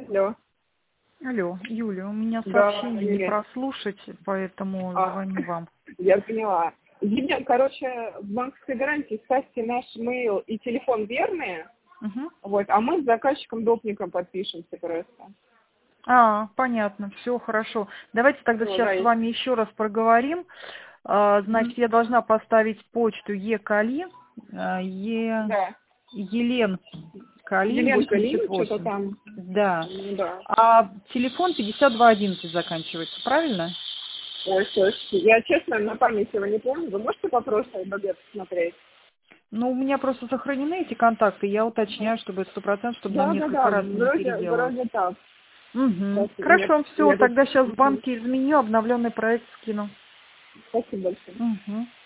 Алло. Алло, Юля, у меня Да, сообщение не Юлия. прослушать, поэтому звоню вам. Я поняла. Евген, короче, в банковской гарантии ставьте наш mail и телефон верные, Угу. вот, а мы с заказчиком допником подпишемся просто. Понятно, все хорошо. Давайте тогда Всё, да, сейчас с вами еще раз проговорим. Мгм. Значит, я должна поставить почту Екали, Да. Елен Калин Еленка Лин, что-то 88. там. Да. Ну да. А телефон 5211 заканчивается, правильно? Ой, слушайте, я честно на память его не помню. Вы можете по прошлой БГ посмотреть? Ну, у меня просто сохранены эти контакты, я уточняю, чтобы 100%, чтобы нам несколько раз не переделывать. Вроде так. Угу. Сейчас, Хорошо, все, я тут... тогда сейчас в Мгм. банке изменю, обновленный проект скину. Спасибо большое. Угу.